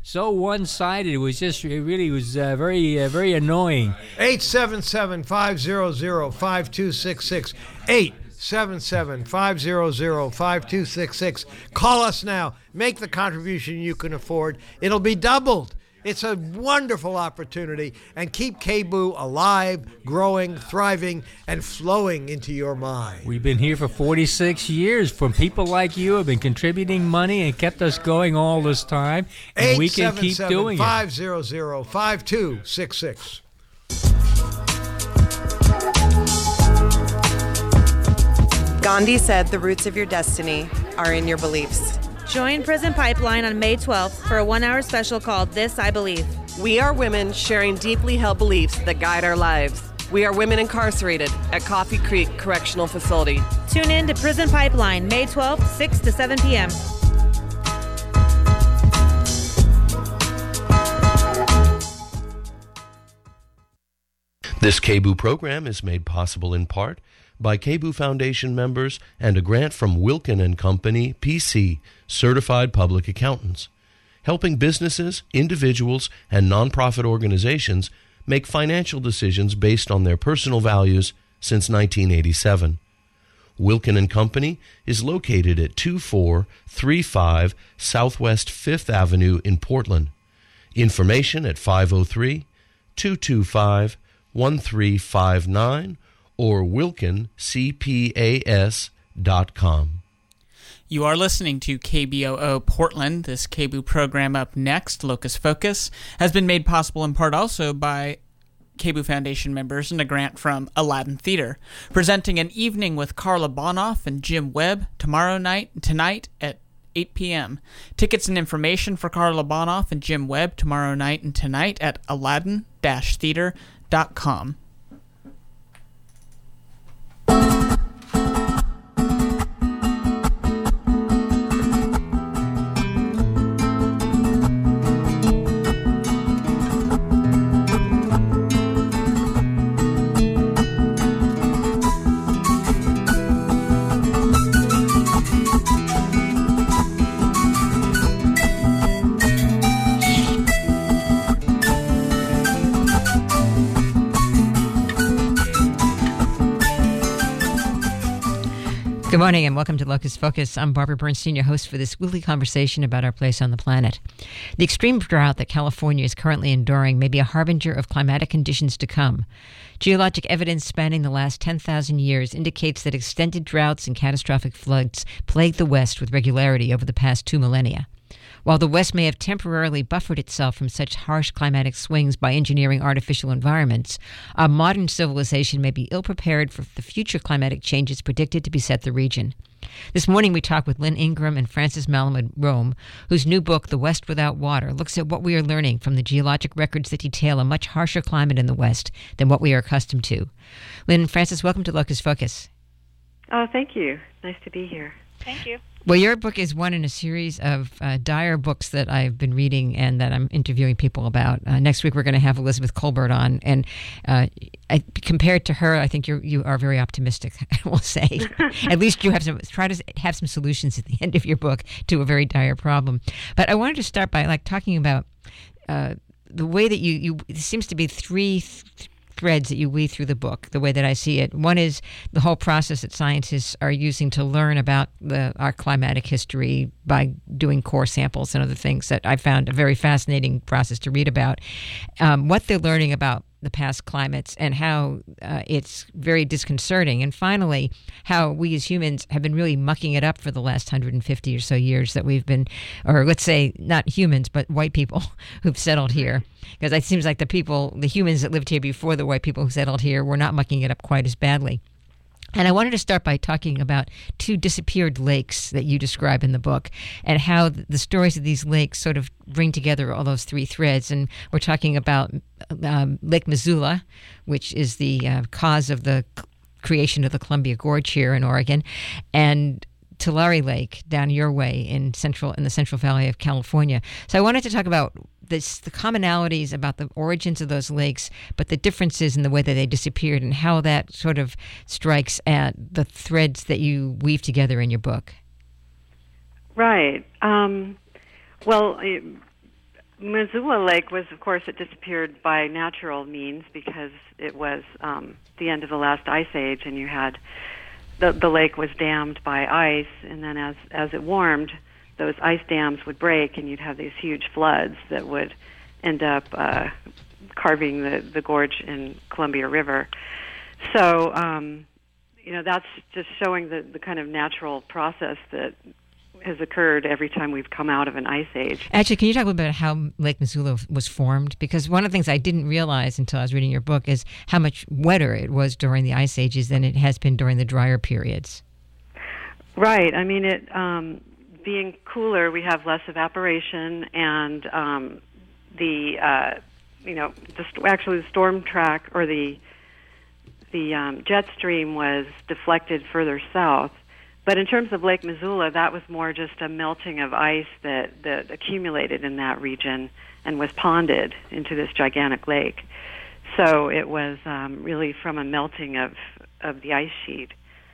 so one-sided. It was just, it really was very annoying. 877-500-5266. 877-500-5266. Call us now. Make the contribution you can afford. It'll be doubled. It's a wonderful opportunity, and keep KBOO alive, growing, thriving, and flowing into your mind. We've been here for 46 years. From people like you have been contributing money and kept us going all this time, and we can keep doing it. 877-500-5266. Gandhi said the roots of your destiny are in your beliefs. Join Prison Pipeline on May 12th for a 1-hour special called This I Believe. We are women sharing deeply held beliefs that guide our lives. We are women incarcerated at Coffee Creek Correctional Facility. Tune in to Prison Pipeline, May 12th, 6 to 7 p.m. This KBOO program is made possible in part by KBOO Foundation members and a grant from Wilkin & Company, PC, Certified Public Accountants, helping businesses, individuals, and nonprofit organizations make financial decisions based on their personal values since 1987. Wilkin & Company is located at 2435 Southwest 5th Avenue in Portland. Information at 503-225-1359 or wilkincpas.com. You are listening to KBOO Portland. This KBOO program up next, Locus Focus, has been made possible in part also by KBOO Foundation members and a grant from Aladdin Theater, presenting an evening with Carla Bonoff and Jim Webb tonight at 8 p.m. Tickets and information for Carla Bonoff and Jim Webb tomorrow night and tonight at aladdin-theater.com. Good morning and welcome to Locus Focus. I'm Barbara Bernstein, your host for this weekly conversation about our place on the planet. The extreme drought that California is currently enduring may be a harbinger of climatic conditions to come. Geologic evidence spanning the last 10,000 years indicates that extended droughts and catastrophic floods plagued the West with regularity over the past 2 millennia. While the West may have temporarily buffered itself from such harsh climatic swings by engineering artificial environments, our modern civilization may be ill-prepared for the future climatic changes predicted to beset the region. This morning we talk with Lynn Ingram and Francis Malamud-Rome, whose new book, The West Without Water, looks at what we are learning from the geologic records that detail a much harsher climate in the West than what we are accustomed to. Lynn and Francis, welcome to Locus Focus. Oh, thank you. Nice to be here. Thank you. Well, your book is one in a series of dire books that I've been reading and that I'm interviewing people about. Next week, we're going to have Elizabeth Colbert on. And compared to her, I think you are very optimistic, I will say. At least you try to have some solutions at the end of your book to a very dire problem. But I wanted to start by talking about the way that it seems to be three threads that you weave through the book, the way that I see it. One is the whole process that scientists are using to learn about our climatic history by doing core samples and other things that I found a very fascinating process to read about. What they're learning about the past climates and how it's very disconcerting. And finally, how we as humans have been really mucking it up for the last 150 or so years that we've been, or let's say not humans, but white people who've settled here. Because it seems like the humans that lived here before the white people who settled here were not mucking it up quite as badly. And I wanted to start by talking about 2 disappeared lakes that you describe in the book and how the stories of these lakes sort of bring together all those 3 threads. And we're talking about Lake Missoula, which is the cause of the creation of the Columbia Gorge here in Oregon, and Tulare Lake down your way in the Central Valley of California. So I wanted to talk about the commonalities about the origins of those lakes, but the differences in the way that they disappeared and how that sort of strikes at the threads that you weave together in your book. Right. Well, Missoula Lake was, of course, it disappeared by natural means because it was the end of the last ice age, and you had the lake was dammed by ice, and then as it warmed, those ice dams would break, and you'd have these huge floods that would end up carving the gorge in Columbia River. So, that's just showing the kind of natural process that has occurred every time we've come out of an ice age. Actually, can you talk a little bit about how Lake Missoula was formed? Because one of the things I didn't realize until I was reading your book is how much wetter it was during the ice ages than it has been during the drier periods. Right. I mean, it being cooler, we have less evaporation, and the storm track or the jet stream was deflected further south. But in terms of Lake Missoula, that was more just a melting of ice that accumulated in that region and was ponded into this gigantic lake. So it was really from a melting of the ice sheet.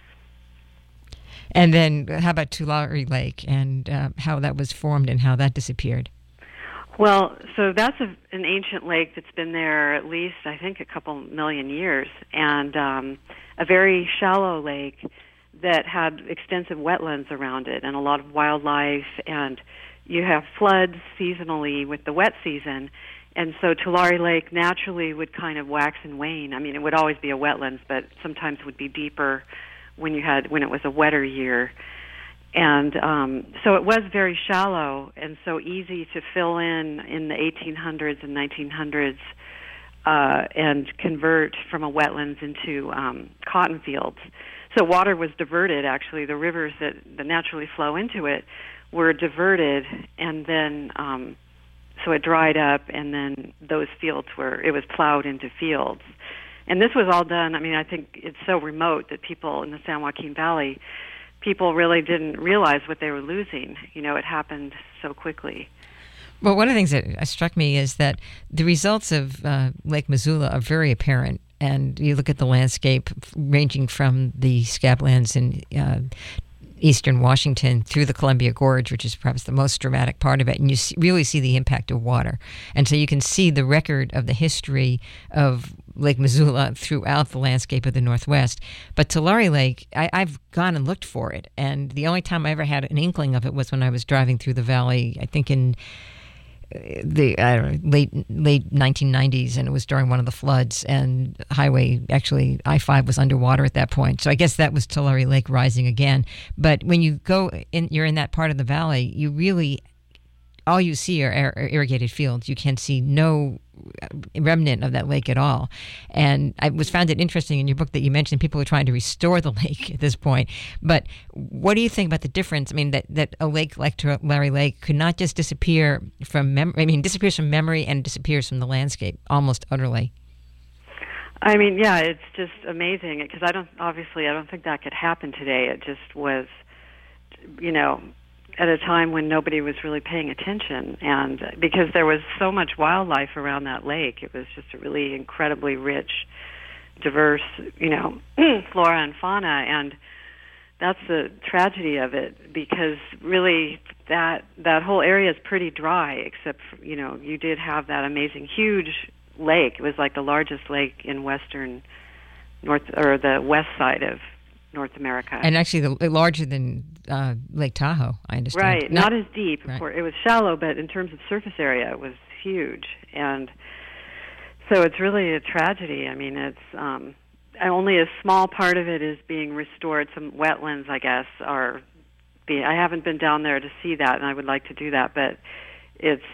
And then how about Tulare Lake and how that was formed and how that disappeared? Well, so that's an ancient lake that's been there at least, I think, a couple million years, and a very shallow lake that had extensive wetlands around it and a lot of wildlife, and you have floods seasonally with the wet season, and so Tulare Lake naturally would kind of wax and wane. I mean, it would always be a wetlands, but sometimes would be deeper when it was a wetter year. And so it was very shallow and so easy to fill in the 1800s and 1900s and convert from a wetlands into cotton fields. So water was diverted, actually. The rivers that naturally flow into it were diverted, and then so it dried up, and then those fields it was plowed into fields. And this was all done, I mean, I think it's so remote that people in the San Joaquin Valley, people really didn't realize what they were losing. It happened so quickly. Well, one of the things that struck me is that the results of Lake Missoula are very apparent. And you look at the landscape ranging from the scablands in eastern Washington through the Columbia Gorge, which is perhaps the most dramatic part of it, and you really see the impact of water. And so you can see the record of the history of Lake Missoula throughout the landscape of the Northwest. But Tulare Lake, I've gone and looked for it, and the only time I ever had an inkling of it was when I was driving through the valley, I think in the late 1990s, and it was during one of the floods, and I-5 was underwater at that point. So I guess that was Tulare Lake rising again. But when you go in, you're in that part of the valley, you really, all you see are irrigated fields. You can see no remnant of that lake at all. And I found it interesting in your book that you mentioned people were trying to restore the lake at this point. But what do you think about the difference? I mean, that a lake like Tulare Lake could not just disappear from disappears from memory and disappears from the landscape almost utterly. I mean, yeah, it's just amazing because I don't think that could happen today. It just was, at a time when nobody was really paying attention, and because there was so much wildlife around that lake, it was just a really incredibly rich, diverse, flora and fauna, and that's the tragedy of it, because really that whole area is pretty dry, except for, you did have that amazing huge lake. It was like the largest lake in the west side of North America. And actually larger than Lake Tahoe, I understand. Right, not as deep. Right. It was shallow, but in terms of surface area, it was huge. And so it's really a tragedy. I mean, it's only a small part of it is being restored. Some wetlands, I guess, I haven't been down there to see that, and I would like to do that, but it's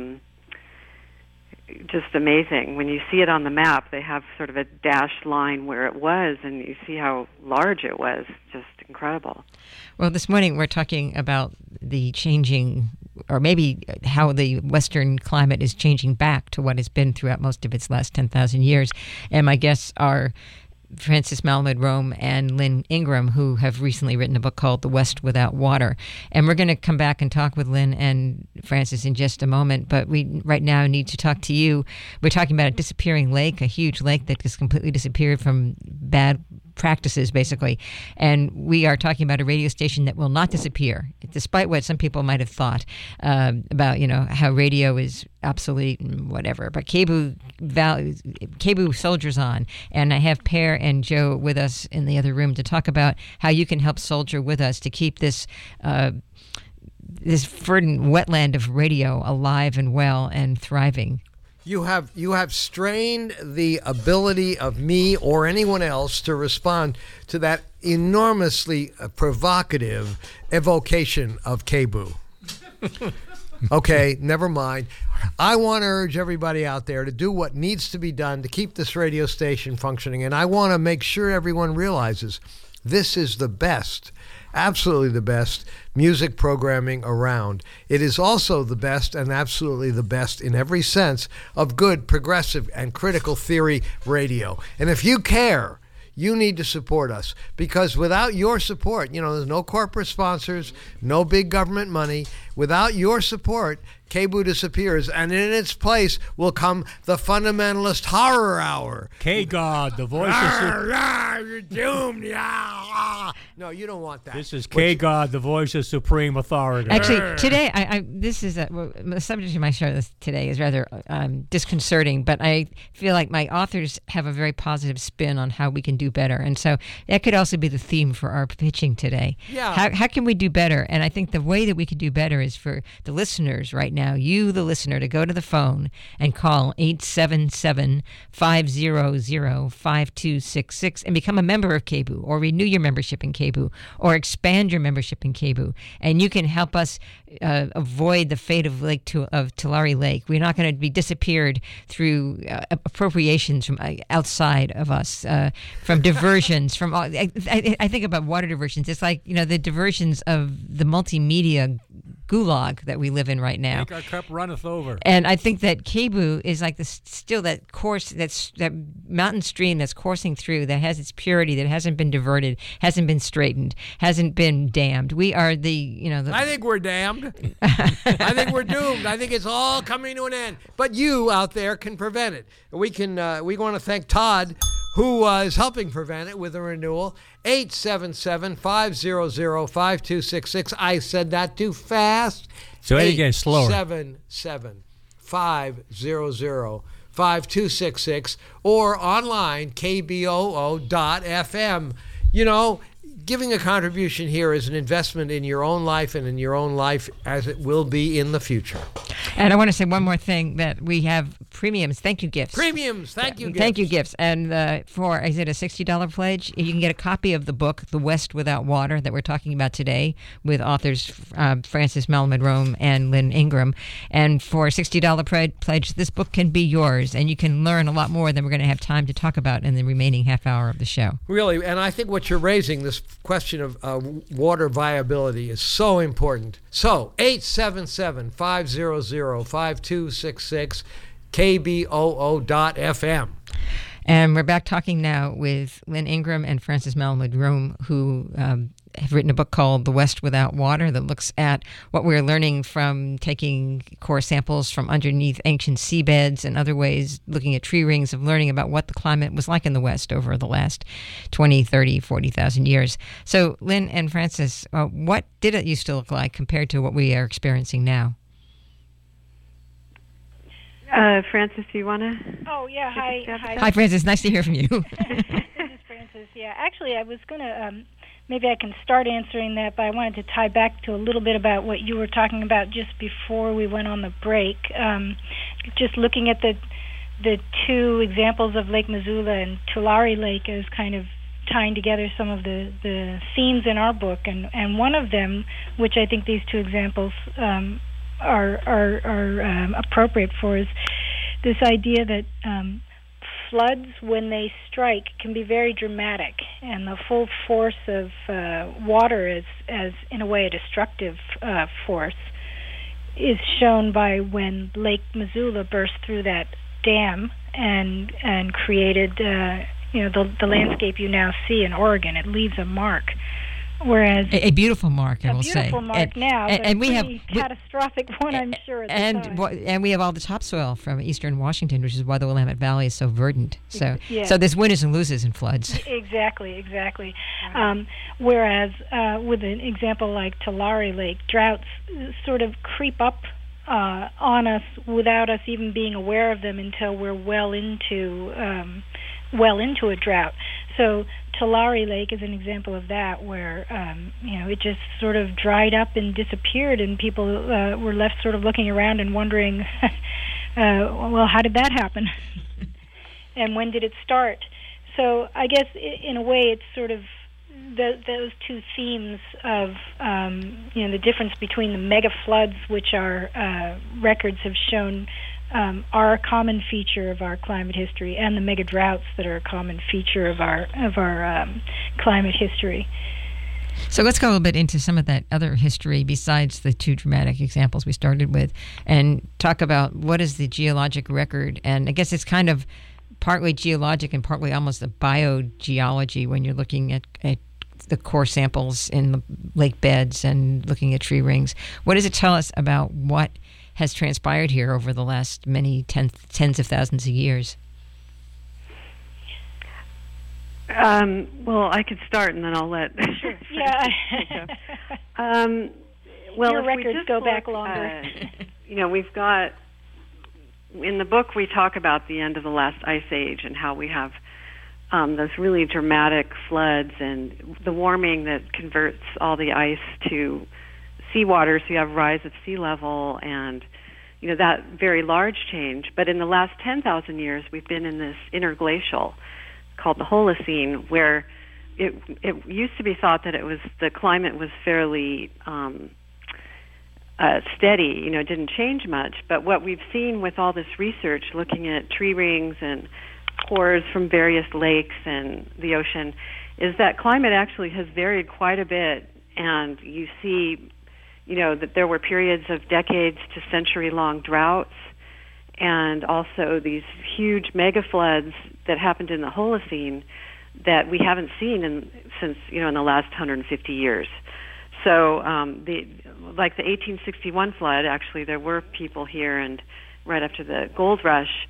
just amazing. When you see it on the map, they have sort of a dashed line where it was, and you see how large it was. Just incredible. Well, this morning we're talking about the changing, or maybe how the Western climate is changing back to what has been throughout most of its last 10,000 years. And my guests are Frances Malamud Rome and Lynn Ingram, who have recently written a book called The West Without Water. And we're going to come back and talk with Lynn and Frances in just a moment, but we right now need to talk to you. We're talking about a disappearing lake, a huge lake that just completely disappeared from bad practices, basically. And we are talking about a radio station that will not disappear, despite what some people might have thought about, how radio is obsolete and whatever. But KBOO soldiers on. And I have Per and Joe with us in the other room to talk about how you can help soldier with us to keep this verdant wetland of radio alive and well and thriving. You have strained the ability of me or anyone else to respond to that enormously provocative evocation of KBOO. Okay, never mind. I want to urge everybody out there to do what needs to be done to keep this radio station functioning, and I want to make sure everyone realizes this is the best, absolutely the best music programming around. It is also the best and absolutely the best in every sense of good, progressive, and critical theory radio. And if you care, you need to support us, because without your support, there's no corporate sponsors, no big government money. Without your support, KBOO disappears, and in its place will come the fundamentalist horror hour. K-God, the voice of... You're doomed. No, you don't want that. This is K-God, the voice of supreme authority. Actually, today, this is the subject of my show today is rather disconcerting, but I feel like my authors have a very positive spin on how we can do better, and so that could also be the theme for our pitching today. Yeah. How can we do better? And I think the way that we could do better is for the listeners right now, you, the listener, to go to the phone and call 877-500-5266 and become a member of KBOO, or renew your membership in KBOO, or expand your membership in KBOO. And you can help us avoid the fate of Tulare Lake. We're not going to be disappeared through appropriations from outside of us, from diversions, from all. I think about water diversions. It's like, the diversions of the multimedia gulag that we live in right now. Make our cup runneth over. And I think that KBOO is like still that course, that mountain stream that's coursing through, that has its purity, that hasn't been diverted, hasn't been straightened, hasn't been damned. We are I think we're damned. I think we're doomed. I think it's all coming to an end. But you out there can prevent it. We want to thank Todd, who is helping prevent it with a renewal. 877-500-5266. I said that too fast. So again, slower. 877-500-5266 or online, kboo.fm. Giving a contribution here is an investment in your own life and in your own life as it will be in the future. And I want to say one more thing, that we have premiums, thank you gifts. Premiums, thank you gifts. Thank you gifts. And is it a $60 pledge? You can get a copy of the book, The West Without Water, that we're talking about today, with authors Frances Mellman Rome and Lynn Ingram. And for a $60 pledge, this book can be yours, and you can learn a lot more than we're going to have time to talk about in the remaining half hour of the show. Really, and I think what you're raising, this question of water viability, is so important. So 877-500-5266, kboo.fm. And we're back talking now with Lynn Ingram and Frances Mellman Rome, who have written a book called The West Without Water, that looks at what we're learning from taking core samples from underneath ancient seabeds and other ways, looking at tree rings, of learning about what the climate was like in the West over the last 20, 30, 40,000 years. So, Lynn and Frances, what did it used to look like compared to what we are experiencing now? Frances, do you want to? Oh, yeah. Hi. Hi, Frances. Nice to hear from you. This is Frances. Yeah, actually, I was going to, maybe I can start answering that, but I wanted to tie back to a little bit about what you were talking about just before we went on the break. Just looking at the two examples of Lake Missoula and Tulare Lake as kind of tying together some of the themes in our book, and one of them, which I think these two examples are appropriate for, is this idea that floods, when they strike, can be very dramatic, and the full force of water as in a way a destructive force is shown by when Lake Missoula burst through that dam and created the landscape you now see in Oregon. It leaves a mark Whereas a beautiful mark, I will say. A beautiful mark now, but and we have catastrophic one, I'm sure. At the time. And we have all the topsoil from eastern Washington, which is why the Willamette Valley is so verdant. So there's winners and losers in floods. Exactly. Whereas with an example like Tulare Lake, droughts sort of creep up on us without us even being aware of them until we're well into a drought. So Tulare Lake is an example of that, where it just sort of dried up and disappeared, and people were left sort of looking around and wondering, well, how did that happen? And when did it start? So I guess in a way it's sort of those two themes of the difference between the mega floods, which our records have shown are a common feature of our climate history, and the mega droughts that are a common feature of our climate history. So let's go a little bit into some of that other history besides the two dramatic examples we started with, and talk about what is the geologic record. And I guess it's kind of partly geologic and partly almost a biogeology when you're looking at the core samples in the lake beds and looking at tree rings. What does it tell us about what has transpired here over the last many tens of thousands of years? Well, I could start, and then I'll let. Sure. Yeah. Well, your records go back longer. We've got in the book we talk about the end of the last ice age and how we have those really dramatic floods and the warming that converts all the ice to seawater, so you have rise of sea level and that very large change. But in the last 10,000 years, we've been in this interglacial called the Holocene, where it used to be thought that the climate was fairly steady, didn't change much. But what we've seen with all this research, looking at tree rings and cores from various lakes and the ocean, is that climate actually has varied quite a bit. And you see, that there were periods of decades to century-long droughts, and also these huge mega floods that happened in the Holocene that we haven't seen since in the last 150 years. So the 1861 flood, actually there were people here, and right after the gold rush,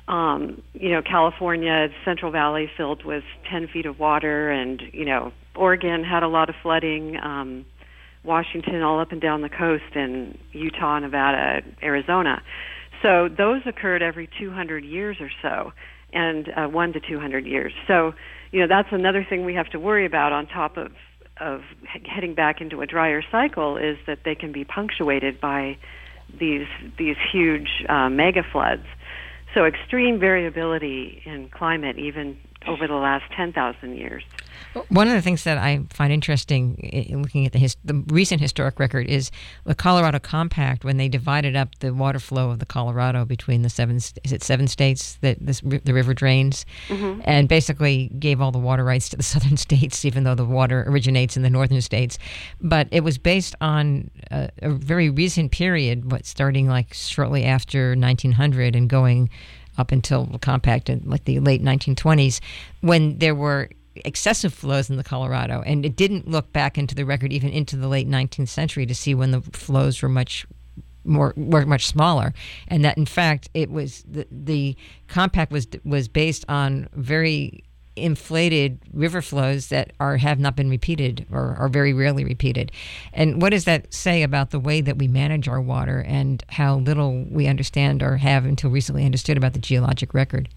California, Central Valley filled with 10 feet of water, and Oregon had a lot of flooding, Washington all up and down the coast, and Utah, Nevada, Arizona. So those occurred every 200 years or so, and 1 to 200 years. So, that's another thing we have to worry about on top of heading back into a drier cycle, is that they can be punctuated by these huge mega floods. So extreme variability in climate even over the last 10,000 years. One of the things that I find interesting in looking at the recent historic record is the Colorado Compact, when they divided up the water flow of the Colorado between the seven states that the river drains, mm-hmm. and basically gave all the water rights to the southern states, even though the water originates in the northern states. But it was based on a very recent period, starting like shortly after 1900 and going up until the compact in like the late 1920s, when there were excessive flows in the Colorado, and it didn't look back into the record even into the late 19th century to see when the flows were much smaller, and that in fact it was the compact was based on very inflated river flows that have not been repeated or are very rarely repeated. And what does that say about the way that we manage our water and how little we understand or have until recently understood about the geologic record?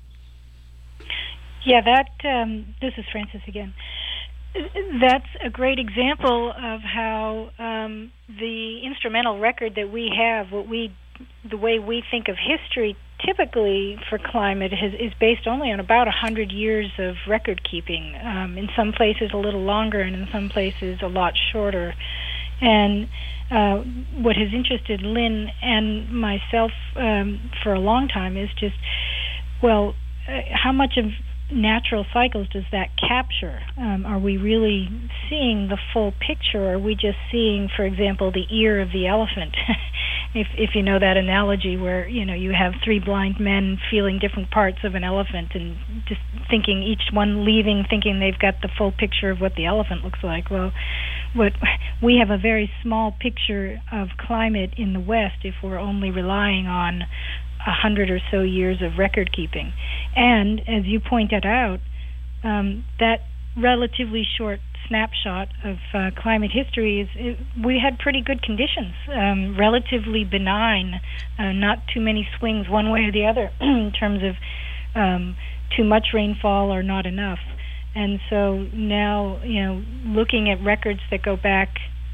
Yeah, this is Frances again. That's a great example of how the instrumental record that we have, the way we think of history typically for climate is based only on about 100 years of record keeping. In some places a little longer, and in some places a lot shorter. And what has interested Lynn and myself for a long time is just, how much of natural cycles does that capture? Are we really seeing the full picture? Or are we just seeing, for example, the ear of the elephant? if you know that analogy where, you have three blind men feeling different parts of an elephant and just thinking, each one leaving thinking they've got the full picture of what the elephant looks like. Well, we have a very small picture of climate in the West if we're only relying on 100 or so years of record keeping. And as you pointed out, that relatively short snapshot of climate history we had pretty good conditions, relatively benign, not too many swings one way or the other in terms of too much rainfall or not enough. And so now, looking at records that go back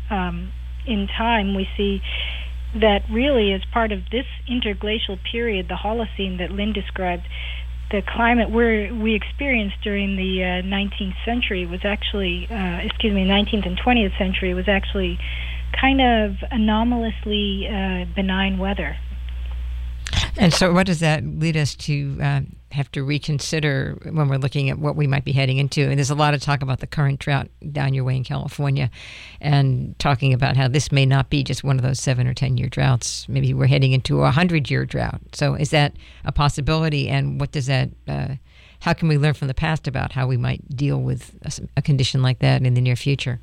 in time, we see that really as part of this interglacial period, the Holocene that Lynn described, the climate we experienced during the 19th century was actually, 19th and 20th century was actually kind of anomalously benign weather. And so what does that lead us to have to reconsider when we're looking at what we might be heading into? And there's a lot of talk about the current drought down your way in California and talking about how this may not be just one of those 7 or 10 year droughts. Maybe we're heading into a 100-year drought. So is that a possibility? And what does that, how can we learn from the past about how we might deal with a condition like that in the near future?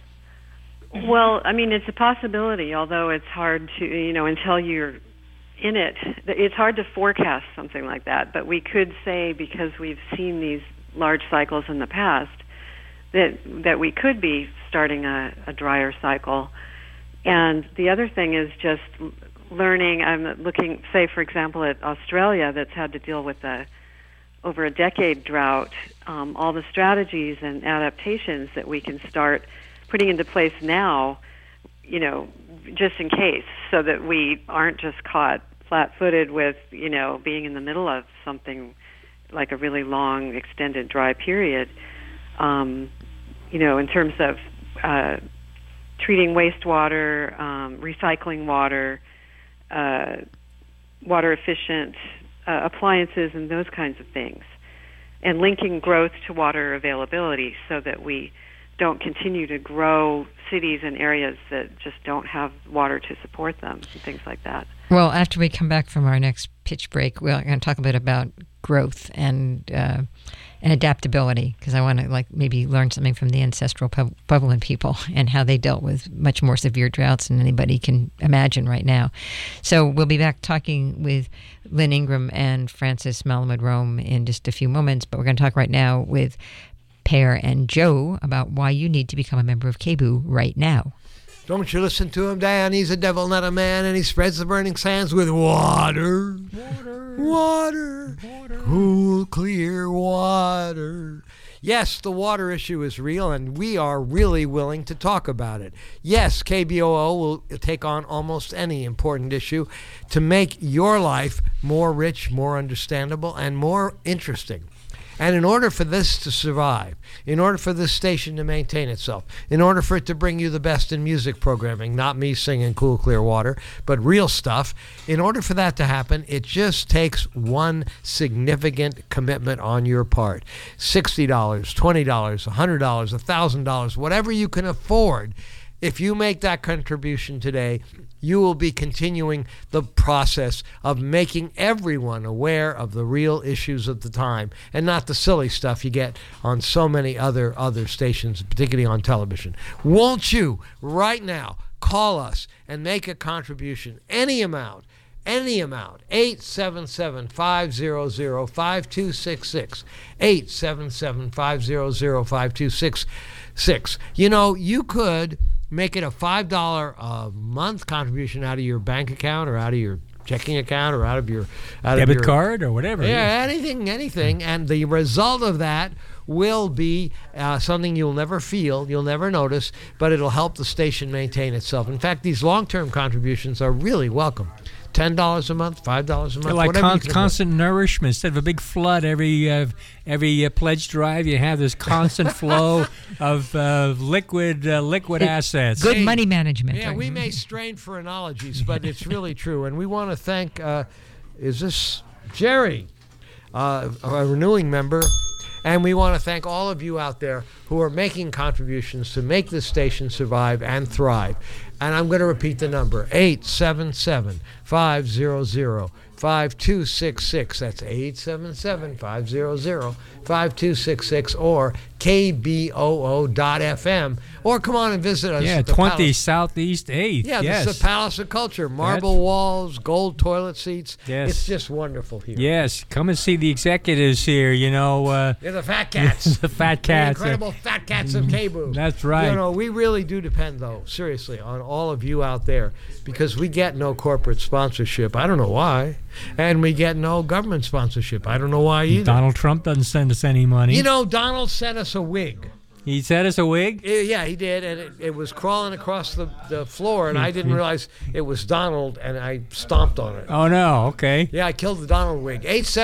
Well, I mean, it's a possibility, although it's hard to, until you're in it, it's hard to forecast something like that. But we could say, because we've seen these large cycles in the past, that we could be starting a drier cycle. And the other thing is just learning. I'm looking, say, for example, at Australia, that's had to deal with over a decade drought. All the strategies and adaptations that we can start putting into place now, just in case, so that we aren't just caught flat-footed with, being in the middle of something like a really long, extended dry period. In terms of treating wastewater, recycling water, water-efficient appliances, and those kinds of things, and linking growth to water availability so that we don't continue to grow cities and areas that just don't have water to support them and things like that. Well, after we come back from our next pitch break, we're going to talk a bit about growth and adaptability, because I want to maybe learn something from the ancestral Puebloan people and how they dealt with much more severe droughts than anybody can imagine right now. So we'll be back talking with Lynn Ingram and Frances Malamud-Rome in just a few moments, but we're going to talk right now with Per and Joe about why you need to become a member of KBOO right now. Don't you listen to him, Dan. He's a devil, not a man, and he spreads the burning sands with water. Water. Cool, clear water. Yes, the water issue is real, and we are really willing to talk about it. Yes, KBOO will take on almost any important issue to make your life more rich, more understandable, and more interesting. And in order for this to survive, in order for this station to maintain itself, in order for it to bring you the best in music programming, not me singing Cool Clear Water, but real stuff, in order for that to happen, it just takes one significant commitment on your part. $60, $20, $100, $1,000, whatever you can afford. If you make that contribution today, you will be continuing the process of making everyone aware of the real issues of the time and not the silly stuff you get on so many other stations, particularly on television. Won't you, right now, call us and make a contribution, any amount, 877-500-5266, 877-500-5266. You could make it a $5 a month contribution out of your bank account or out of your checking account or out of your debit card or whatever. Yeah, anything. And the result of that will be something you'll never feel, you'll never notice, but it'll help the station maintain itself. In fact, these long-term contributions are really welcome. $10 a month, $5 a month, like whatever. Constant nourishment. Instead of a big flood every pledge drive, you have this constant flow of liquid assets. Good money management. Yeah, we may strain for analogies, but it's really true. And we want to thank, is this Jerry, a renewing member? And we want to thank all of you out there who are making contributions to make this station survive and thrive. And I'm going to repeat the number, 877-500-5266. That's 877-500-5266 or KBOO.FM. Or come on and visit us. Yeah, at the 20 Palace. Southeast 8th. Yeah, yes. this is the Palace of Culture. Marble walls, gold toilet seats. Yes. It's just wonderful here. Yes, come and see the executives here, you know. They're the fat cats. The fat The cats. incredible fat cats of KBOO. That's right. You know, we really do depend, though, seriously, on all of you out there because we get no corporate sponsorship. I don't know why. And we get no government sponsorship. I don't know why either. Donald Trump doesn't send us any money. You know, Donald sent us a wig. He sent us a wig? Yeah, he did, and it was crawling across the floor, and I didn't realize it was Donald, and I stomped on it. Oh, no, okay. Yeah, I killed the Donald wig.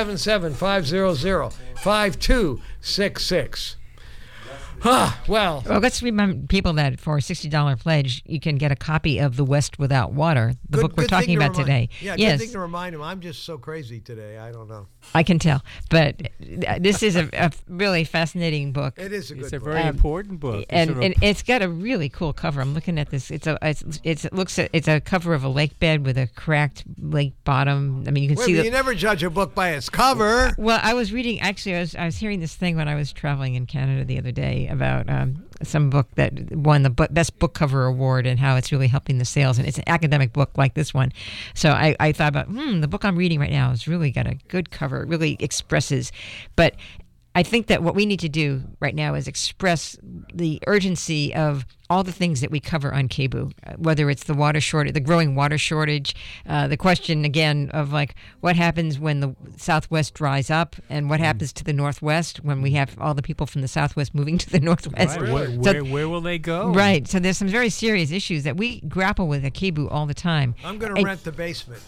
877-500-5266. Well, let's remind people that for a $60 pledge, you can get a copy of The West Without Water, the book we're talking about today. Yeah, yes. good thing to remind him. I'm just so crazy today. I don't know. I can tell. But this is a really fascinating book. It is a good book. It's a very important book. And it's got a really cool cover. I'm looking at this. It's a cover of a lake bed with a cracked lake bottom. I mean, you can see you never judge a book by its cover. Well, I was reading. Actually, I was hearing this thing when I was traveling in Canada the other day about some book that won the best book cover award and how it's really helping the sales. And it's an academic book like this one. So I thought about the book I'm reading right now has really got a good cover. It really expresses, but I think that what we need to do right now is express the urgency of all the things that we cover on KBOO, whether it's the water shortage, the growing water shortage, the question again of like what happens when the Southwest dries up and what happens to the Northwest when we have all the people from the Southwest moving to the Northwest. Right. Where will they go? Right. So there's some very serious issues that we grapple with at KBOO all the time. I'm going to rent the basement.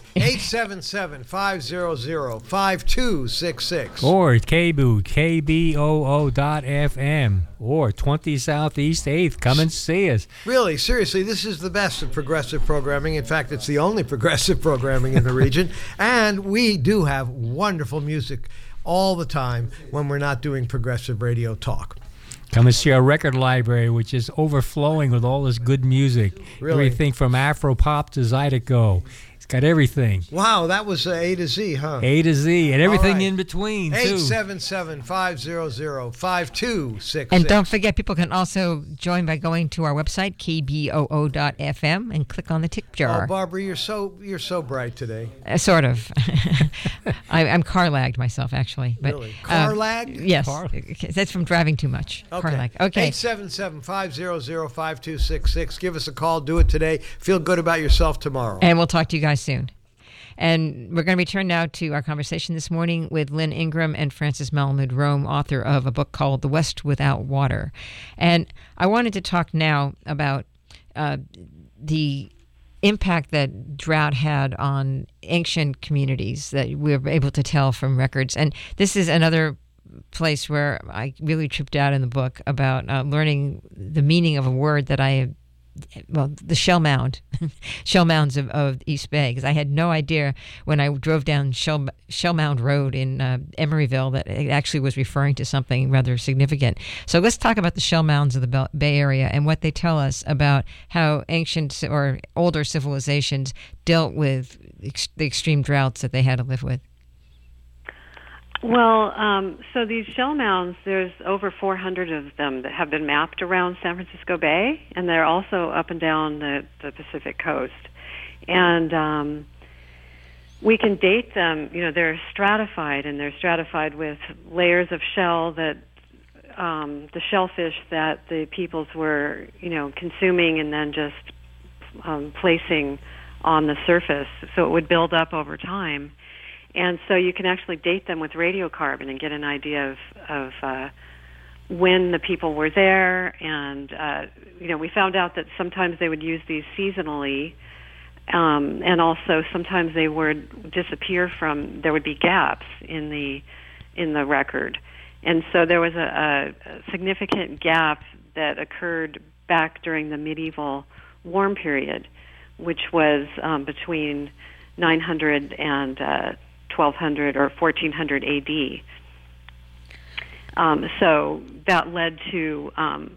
877-500-5266. Or KBOO, KBOO.FM. Or 20 Southeast 8th. Come and see us. Really, seriously, this is the best of progressive programming. In fact, it's the only progressive programming in the region. And we do have wonderful music all the time when we're not doing progressive radio talk. Come and see our record library, which is overflowing with all this good music. Really? Everything from Afro pop to Zydeco. It's got everything. Wow, that was A to Z, huh? A to Z, and everything right. in between, too. 877-500-5266. And don't forget, people can also join by going to our website, kboo.fm, and click on the tip jar. Oh, Barbara, you're so bright today. Sort of. I'm car lagged myself, actually. But, really? Car lagged? Yes. That's from driving too much. Okay. Car lag. Okay. 877-500-5266. Give us a call. Do it today. Feel good about yourself tomorrow. And we'll talk to you guys soon. And we're going to return now to our conversation this morning with Lynn Ingram and Frances Malamud Rome, author of a book called The West Without Water. And I wanted to talk now about the impact that drought had on ancient communities that we were able to tell from records. And this is another place where I really tripped out in the book about learning the meaning of a word that the shell mounds of East Bay, because I had no idea when I drove down Shell Mound Road in Emeryville that it actually was referring to something rather significant. So let's talk about the shell mounds of the Bay Area and what they tell us about how ancient or older civilizations dealt with the extreme droughts that they had to live with. Well, so these shell mounds, there's over 400 of them that have been mapped around San Francisco Bay, and they're also up and down the Pacific coast. And we can date them. You know, they're stratified, and they're stratified with layers of shell that the shellfish that the peoples were, consuming and then just placing on the surface, so it would build up over time. And so you can actually date them with radiocarbon and get an idea of when the people were there. And, we found out that sometimes they would use these seasonally, and also sometimes they would disappear there would be gaps in the record. And so there was a significant gap that occurred back during the medieval warm period, which was between 900 and 1200 or 1400 AD. So that led to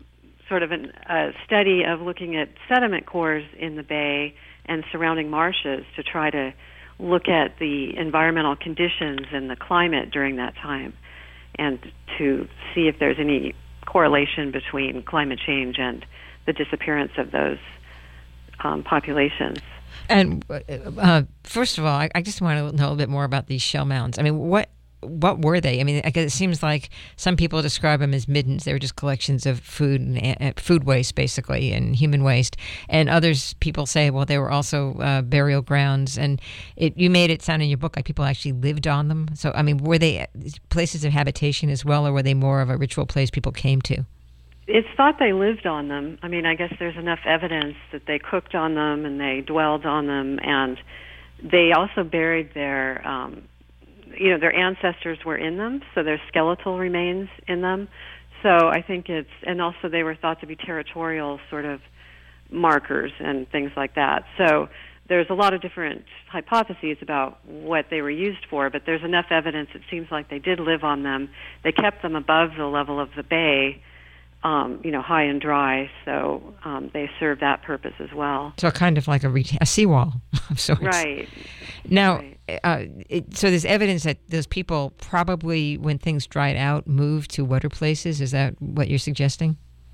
sort of a study of looking at sediment cores in the bay and surrounding marshes to try to look at the environmental conditions and the climate during that time, and to see if there's any correlation between climate change and the disappearance of those populations. And first of all, I just want to know a little bit more about these shell mounds. I mean, what were they? I mean, I guess it seems like some people describe them as middens. They were just collections of food and food waste, basically, and human waste. And others, people say, well, they were also burial grounds. And you made it sound in your book like people actually lived on them. So, I mean, were they places of habitation as well, or were they more of a ritual place people came to? It's thought they lived on them. I mean, I guess there's enough evidence that they cooked on them and they dwelled on them, and they also buried their their ancestors were in them, so there's skeletal remains in them. So I think and also they were thought to be territorial sort of markers and things like that. So there's a lot of different hypotheses about what they were used for, but there's enough evidence it seems like they did live on them. They kept them above the level of the bay, high and dry, so they serve that purpose as well. So kind of like a seawall of sorts. Right. Now, so there's evidence that those people probably, when things dried out, moved to wetter places. Is that what you're suggesting?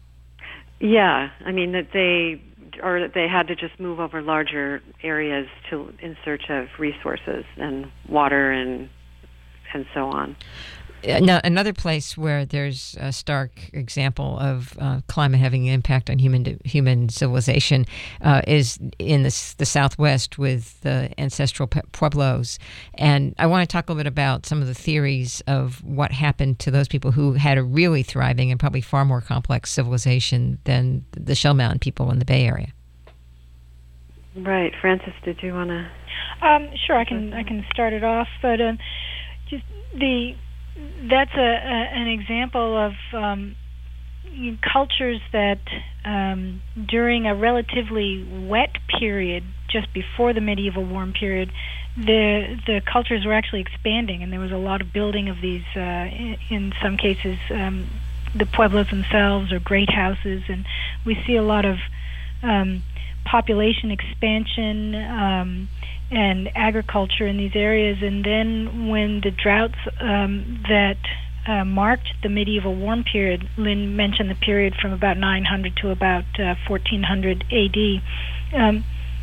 Yeah. I mean, that they had to just move over larger areas in search of resources and water and so on. Now, another place where there's a stark example of climate having an impact on human civilization is in the Southwest with the ancestral pueblos. And I want to talk a little bit about some of the theories of what happened to those people who had a really thriving and probably far more complex civilization than the Shell Mountain people in the Bay Area. Right. Frances, did you want to? Sure, I can start it off, but that's an example of cultures that during a relatively wet period, just before the medieval warm period, the cultures were actually expanding, and there was a lot of building of these, in some cases, the pueblos themselves or great houses, and we see a lot of population expansion and agriculture in these areas. And then when the droughts that marked the medieval warm period, Lynn mentioned the period from about 900 to about 1400 AD,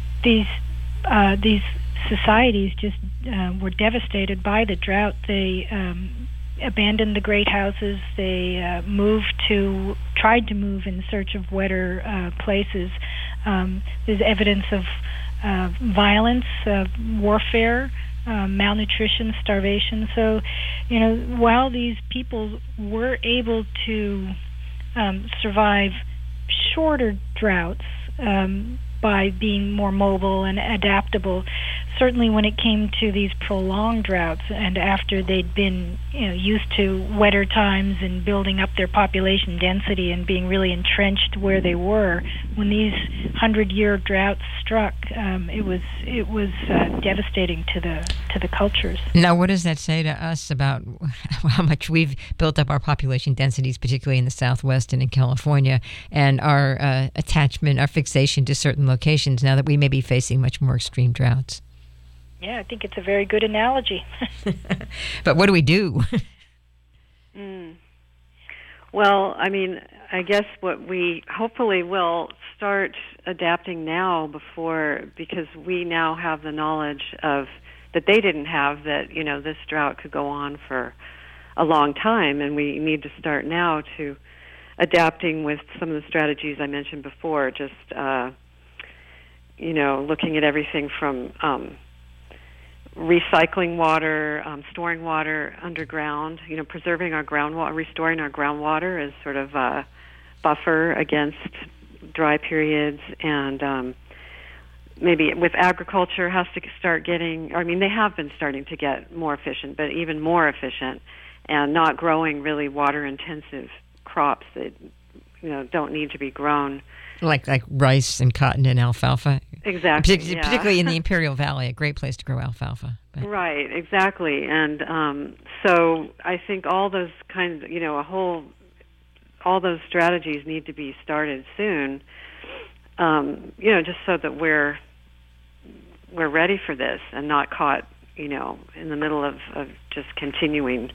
these societies just were devastated by the drought. They abandoned the great houses. They tried to move in search of wetter places. There's evidence of violence, warfare, malnutrition, starvation. So, while these people were able to survive shorter droughts by being more mobile and adaptable, certainly when it came to these prolonged droughts, and after they'd been used to wetter times and building up their population density and being really entrenched where they were, when these 100-year droughts struck, it was devastating to the cultures. Now, what does that say to us about how much we've built up our population densities, particularly in the Southwest and in California, and our attachment, our fixation to certain locations now that we may be facing much more extreme droughts? Yeah, I think it's a very good analogy. But what do we do? Well, I mean, I guess what we hopefully will start adapting now because we now have the knowledge of that they didn't have, that this drought could go on for a long time, and we need to start now to adapting with some of the strategies I mentioned before, just looking at everything from recycling water, storing water underground, preserving our groundwater, restoring our groundwater as sort of a buffer against dry periods, and maybe with agriculture has to start getting, they have been starting to get more efficient, but even more efficient, and not growing really water-intensive crops that, don't need to be grown. Like rice and cotton and alfalfa? Exactly. Particularly in the Imperial Valley, a great place to grow alfalfa. But. Right, exactly. And so I think all those kinds, a whole all those strategies need to be started soon. Just so that we're ready for this and not caught, in the middle of just continuing.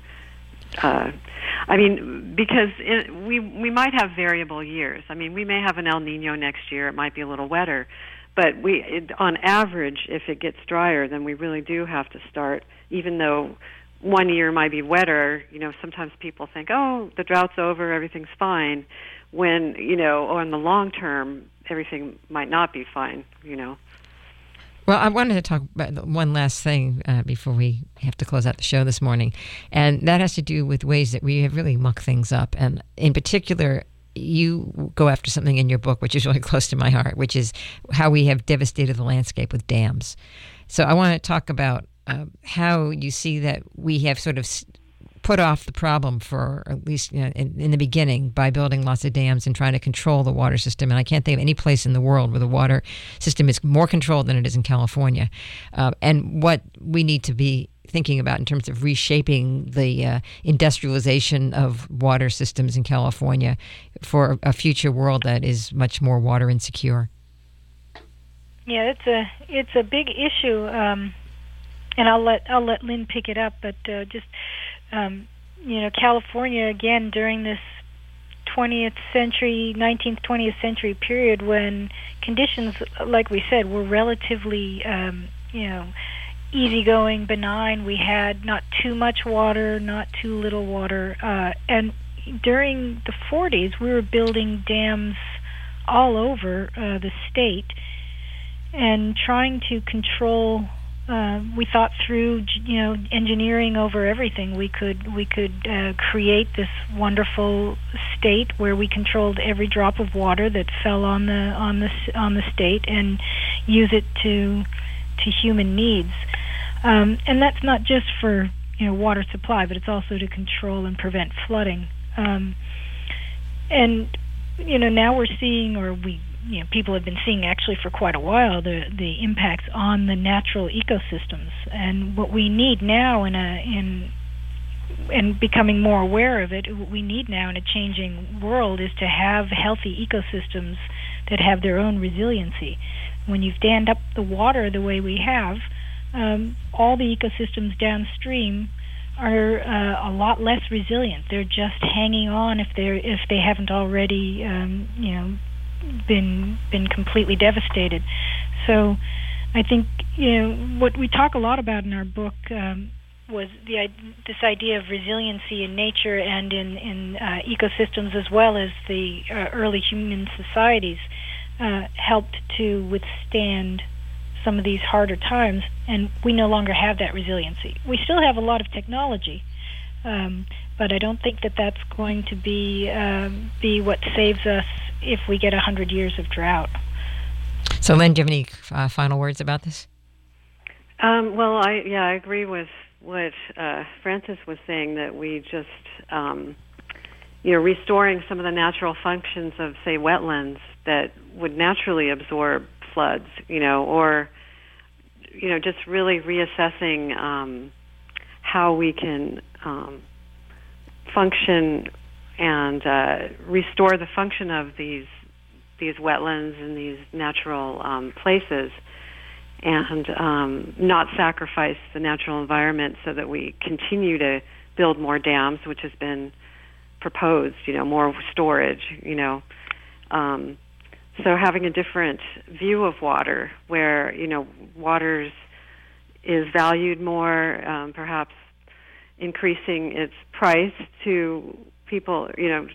Because we might have variable years. We may have an El Nino next year. It might be a little wetter. But on average, if it gets drier, then we really do have to start, even though one year might be wetter. Sometimes people think, oh, the drought's over, everything's fine, when, or in the long term, everything might not be fine, Well, I wanted to talk about one last thing before we have to close out the show this morning, and that has to do with ways that we have really mucked things up. And in particular, you go after something in your book which is really close to my heart, which is how we have devastated the landscape with dams. So I want to talk about how you see that we have sort of put off the problem for at least in the beginning by building lots of dams and trying to control the water system. And I can't think of any place in the world where the water system is more controlled than it is in California. And what we need to be thinking about in terms of reshaping the industrialization of water systems in California for a future world that is much more water insecure. Yeah, it's a big issue, and I'll let Lynn pick it up. But California again during this 19th, 20th century period when conditions, like we said, were relatively easygoing, benign. We had not too much water, not too little water, and during the 40s we were building dams all over the state and trying to control. We thought through, engineering over everything. We could create this wonderful state where we controlled every drop of water that fell on the state and use it to human needs. And that's not just for water supply, but it's also to control and prevent flooding. And now we're seeing, or people have been seeing actually for quite a while, the impacts on the natural ecosystems. And what we need now and becoming more aware of it, what we need now in a changing world is to have healthy ecosystems that have their own resiliency. When you've dammed up the water the way we have, all the ecosystems downstream are a lot less resilient. They're just hanging on if they haven't already been completely devastated. So I think what we talk a lot about in our book was this idea of resiliency in nature and in ecosystems, as well as the early human societies helped to withstand some of these harder times, and we no longer have that resiliency. We still have a lot of technology, but I don't think that that's going to be what saves us if we get 100 years of drought. So, Lynn, do you have any final words about this? Well, I agree with what Frances was saying, that we just, restoring some of the natural functions of, say, wetlands that would naturally absorb floods, or, just really reassessing how we can function and restore the function of these wetlands and these natural places, and not sacrifice the natural environment so that we continue to build more dams, which has been proposed, more storage, so having a different view of water where, water is valued more, perhaps increasing its price to people,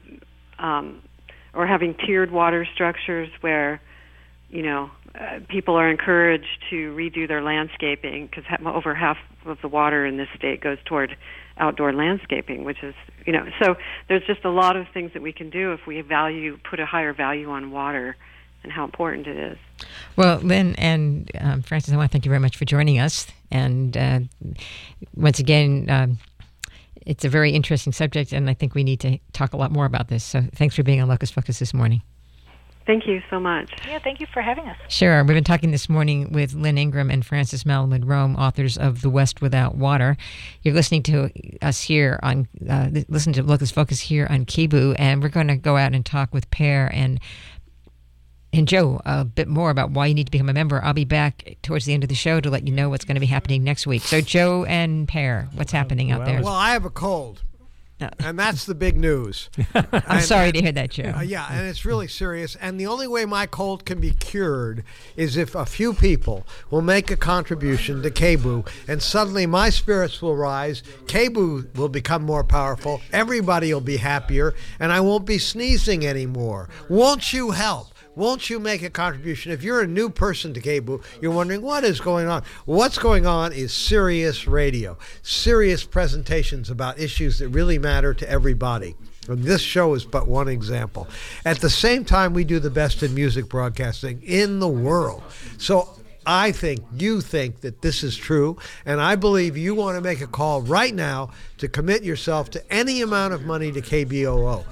or having tiered water structures where, people are encouraged to redo their landscaping, because over half of the water in this state goes toward outdoor landscaping, which is, so there's just a lot of things that we can do if we put a higher value on water and how important it is. Well, Lynn and Frances, I want to thank you very much for joining us. And once again, it's a very interesting subject, and I think we need to talk a lot more about this. So thanks for being on Locus Focus this morning. Thank you so much. Yeah, thank you for having us. Sure. We've been talking this morning with Lynn Ingram and Frances Malamud Rome, authors of The West Without Water. You're listening to us here on, listen to Locus Focus here on KBOO, and we're going to go out and talk with Per and Joe a bit more about why you need to become a member. I'll be back towards the end of the show to let you know what's going to be happening next week. So Joe and Per, what's happening out there? Well, I have a cold. And that's the big news. I'm sorry to hear that, Joe. Yeah, and it's really serious. And the only way my cold can be cured is if a few people will make a contribution to KBOO, and suddenly my spirits will rise, KBOO will become more powerful, everybody will be happier, and I won't be sneezing anymore. Won't you help? Won't you make a contribution? If you're a new person to KBOO, you're wondering what is going on. What's going on is serious radio, serious presentations about issues that really matter to everybody. And this show is but one example. At the same time, we do the best in music broadcasting in the world. So I think you think that this is true, and I believe you want to make a call right now to commit yourself to any amount of money to KBOO.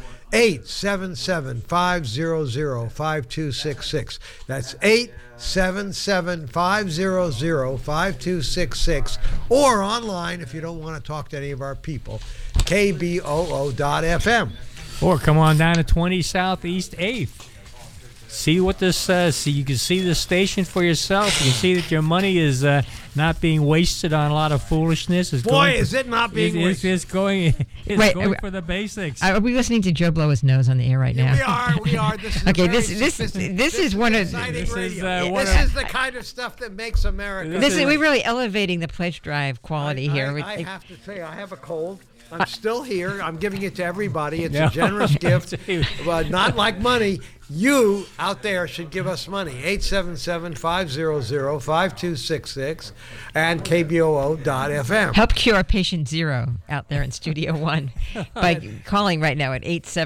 877-500-5266. That's 877-500-5266. Or online, if you don't want to talk to any of our people, kboo.fm. Or come on down to 20 Southeast 8th. See what this says. See, you can see the station for yourself. You can see that your money is not being wasted on a lot of foolishness. Is it not being wasted? It's going for the basics. Are we listening to Joe blow his nose on the air right now? We are. This is okay. This is one of this is the kind of stuff that makes America. We're really elevating the pledge drive quality here. I have to say, I have a cold. I'm still here. I'm giving it to everybody. It's a generous gift, but not like money. You out there should give us money. 877-500-5266 and KBOO.fm. Help cure patient zero out there in Studio One by calling right now at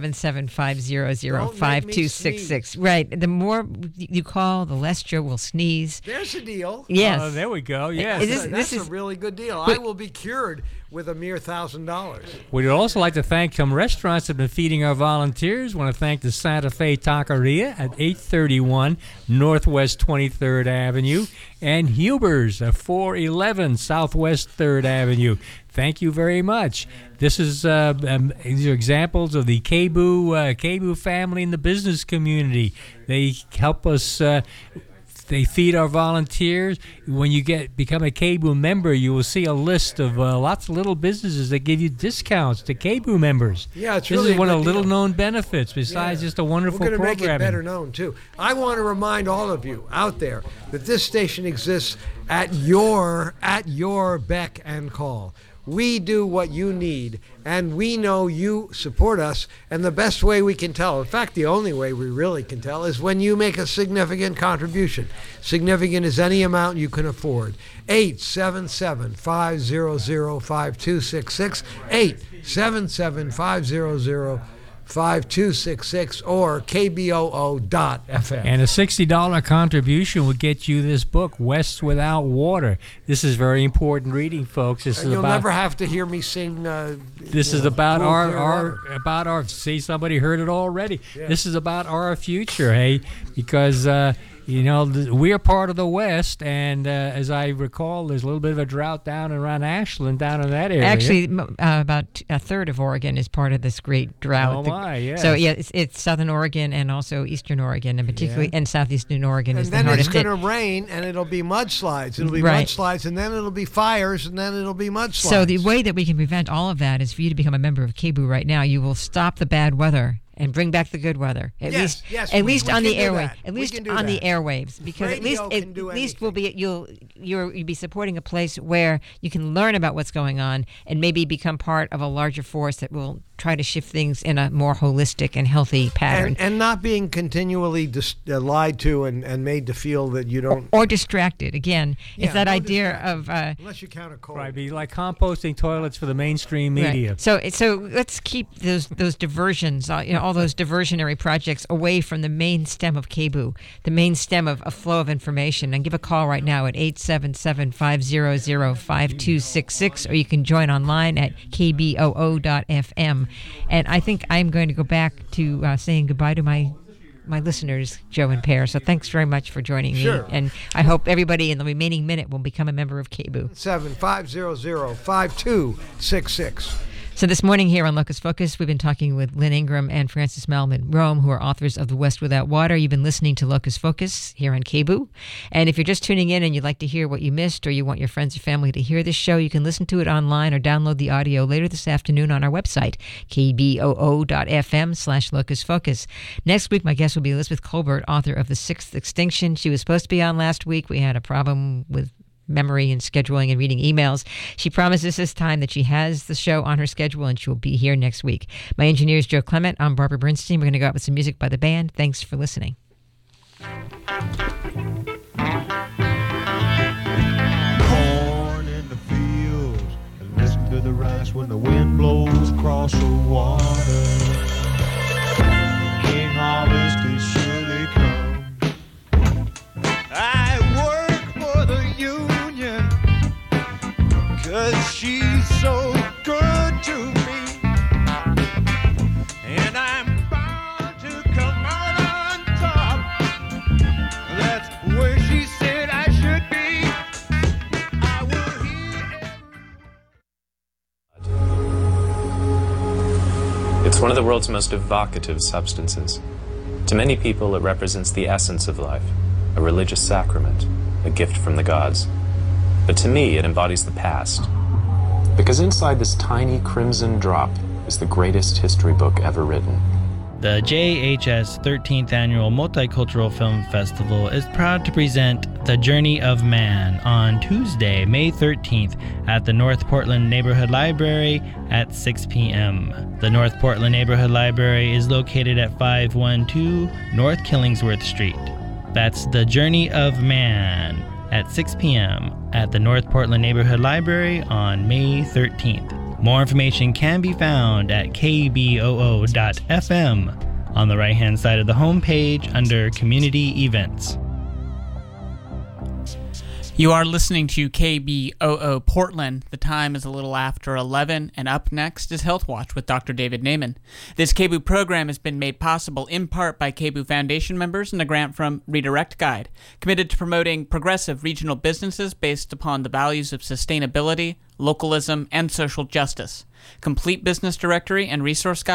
877-500-5266. Right. The more you call, the less Joe will sneeze. There's a deal. Yes. Oh, there we go. Yes. That's a really good deal. I will be cured with a mere $1,000. We'd also like to thank some restaurants that have been feeding our volunteers. Want to thank the Santa Fe Taqueria at 831 Northwest 23rd Avenue and Huber's at 411 Southwest 3rd Avenue. Thank you very much. This is these are examples of the KBOO family in the business community. They help us. They feed our volunteers. When you become a KBOO member, you will see a list of lots of little businesses that give you discounts to KBOO members. Yeah, it's this really is one of the deal. little-known benefits besides just a wonderful programming. We're going to make it better known, too. I want to remind all of you out there that this station exists at your beck and call. We do what you need, and we know you support us, and the best way we can tell, in fact, the only way we really can tell, is when you make a significant contribution. Significant is any amount you can afford. 877-500-5266, 877-500-5266, or KBOO.fm. And a $60 contribution will get you this book, West Without Water. This is very important reading, folks. You'll never have to hear me sing. This is about our. See, somebody heard it already. Yeah. This is about our future, hey, because. We're part of the West, and as I recall, there's a little bit of a drought down around Ashland, down in that area. Actually, about a third of Oregon is part of this great drought. Oh, my, yes. So, yeah, it's southern Oregon and also eastern Oregon, and particularly and southeastern Oregon is the hardest hit. And then it's going to rain, and it'll be mudslides. It'll be mudslides, and then it'll be fires, and then it'll be mudslides. So the way that we can prevent all of that is for you to become a member of KBOO right now. You will stop the bad weather and bring back the good weather. At least on the airwaves. At least on the airwaves, because radio at least will be you'll be supporting a place where you can learn about what's going on and maybe become part of a larger force that will try to shift things in a more holistic and healthy pattern. And not being continually lied to and made to feel that you don't... Or distracted. Again, it's that idea of... unless you count a cold. Right, be like composting toilets for the mainstream media. Right. So let's keep those diversions, all those diversionary projects away from the main stem of KBOO, the main stem of a flow of information. And give a call right now at 877-500-5266, or you can join online at kboo.fm. And I think I'm going to go back to saying goodbye to my my listeners, Joe and Pear. So thanks very much for joining me. And I hope everybody in the remaining minute will become a member of KBOO. 7-500-5266. So this morning here on Locus Focus, we've been talking with Lynn Ingram and Frances Melman Rome, who are authors of The West Without Water. You've been listening to Locus Focus here on KBOO. And if you're just tuning in and you'd like to hear what you missed, or you want your friends or family to hear this show, you can listen to it online or download the audio later this afternoon on our website, kboo.fm/Locus Focus. Next week, my guest will be Elizabeth Kolbert, author of The Sixth Extinction. She was supposed to be on last week. We had a problem with memory and scheduling and reading emails. She promises this time that she has the show on her schedule and she will be here next week. My engineer is Joe Clement. I'm Barbara Bernstein. We're going to go out with some music by the band. Thanks for listening. Corn in the fields and listen to the rice when the wind blows across the water. King harvest is surely come. I work for the union 'cause she's so good to me, and I'm bound to come out on top. That's where she said I should be. I will hear every... It's one of the world's most evocative substances. To many people, it represents the essence of life, a religious sacrament, a gift from the gods. But to me, it embodies the past. Because inside this tiny crimson drop is the greatest history book ever written. The JHS 13th Annual Multicultural Film Festival is proud to present The Journey of Man on Tuesday, May 13th at the North Portland Neighborhood Library at 6 p.m. The North Portland Neighborhood Library is located at 512 North Killingsworth Street. That's The Journey of Man at 6 p.m. at the North Portland Neighborhood Library on May 13th. More information can be found at kboo.fm on the right-hand side of the homepage under Community Events. You are listening to KBOO Portland. The time is a little after 11, and up next is Health Watch with Dr. David Naiman. This KBOO program has been made possible in part by KBOO Foundation members and a grant from Redirect Guide, committed to promoting progressive regional businesses based upon the values of sustainability, localism, and social justice. Complete business directory and resource guide